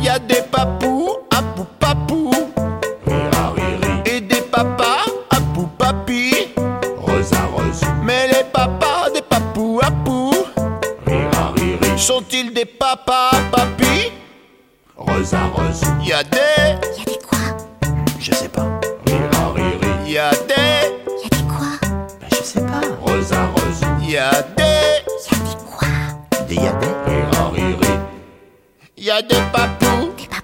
Y a des papous, apou papou, et des papas, apou papi. Mais les papas des papous apou, sont-ils des papas papi? Y a des quoi? Je sais pas. Y a des Quoi? Ben, je sais pas. Y a des Quoi? Des y a des. Y a des papous,